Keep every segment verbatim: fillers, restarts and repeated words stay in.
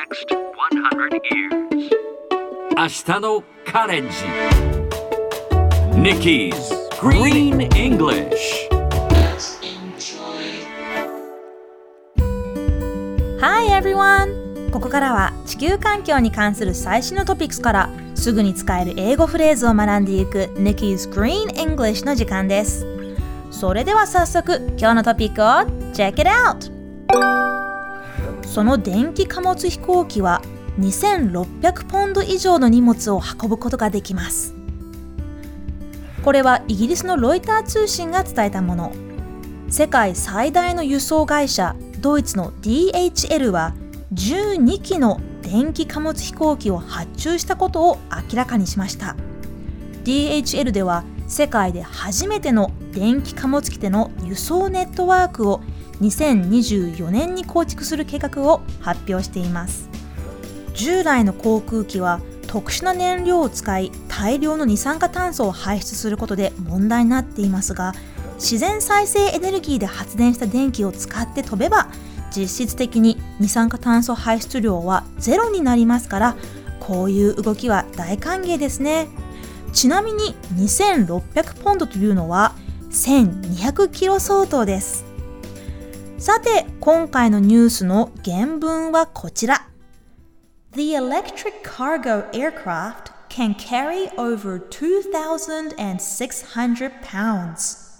next one hundred years. 明日のカレンジ Nikki's Green English. Hi everyone! ここからは地球環境に関する最新のトピックスからすぐに使える英語フレーズを学んでいく Nikki's Green English の時間です。それでは早速今日のトピックを Check it out! その電気貨物飛行機はにせんろっぴゃくポンド以上の荷物を運ぶことができます。これはイギリスのロイター通信が伝えたもの。世界最大の輸送会社ドイツの ディーエイチエル はじゅうにきの電気貨物飛行機を発注したことを明らかにしました。 ディーエイチエル では世界で初めての電気貨物機での輸送ネットワークをにせんにじゅうよねんに構築する計画を発表しています。従来の航空機は特殊な燃料を使い大量の二酸化炭素を排出することで問題になっていますが、自然再生エネルギーで発電した電気を使って飛べば実質的に二酸化炭素排出量はゼロになりますから、こういう動きは大歓迎ですね。ちなみににせんろっぴゃくポンドというのはせんにひゃくキロ相当です。さて今回のニュースの原文はこちら。 The electric cargo aircraft can carry over two thousand six hundred pounds。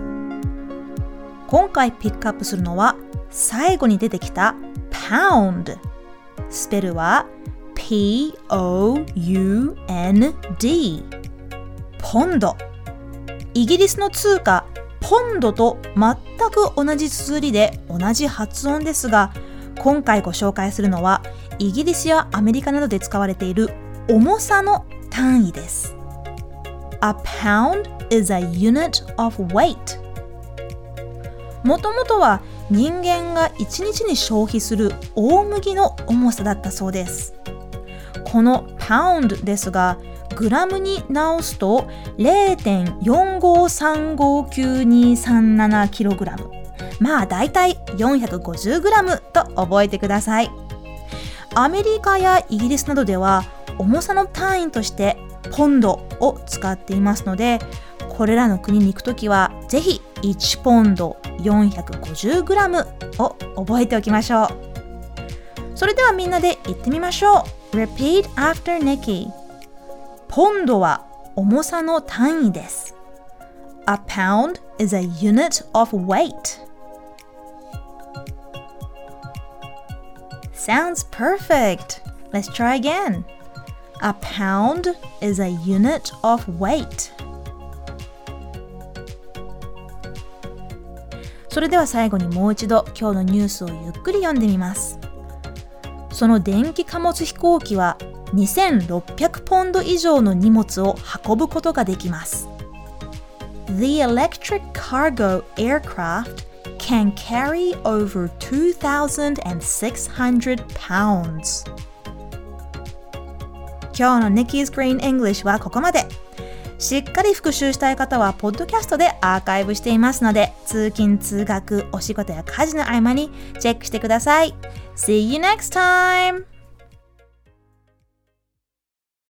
今回ピックアップするのは最後に出てきた pound。 スペルは ピーオーユーエヌディー ポンド。イギリスの通貨ポンドと全く同じ綴りで同じ発音ですが、今回ご紹介するのはイギリスやアメリカなどで使われている重さの単位です。 A pound is a unit of weight。 もともとは人間がいちにちに消費する大麦の重さだったそうです。この pound ですがグラムに直すと ゼロてんよんごさんごきゅうにさんななキログラム、まあだいたいよんひゃくごじゅうグラムと覚えてください。アメリカやイギリスなどでは重さの単位としてポンドを使っていますので、これらの国に行くときはぜひいちポンドよんひゃくごじゅうグラムを覚えておきましょう。それではみんなで言ってみましょう。 Repeat after Nikki。 ポンドは重さの単位です。 A pound is a unit of weight。 Sounds perfect. Let's try again. A pound is a unit of weight。 それでは最後にもう一度今日のニュースをゆっくり読んでみます。その電気貨物飛行機はにせんろっぴゃくポンド以上の荷物を運ぶことができます。 The electric cargo aircraft can carry over two thousand six hundred pounds。 今日の Nikki's Green English はここまで。しっかり復習したい方はポッドキャストでアーカイブしていますので、通勤通学お仕事や家事の合間にチェックしてください。 See you next time!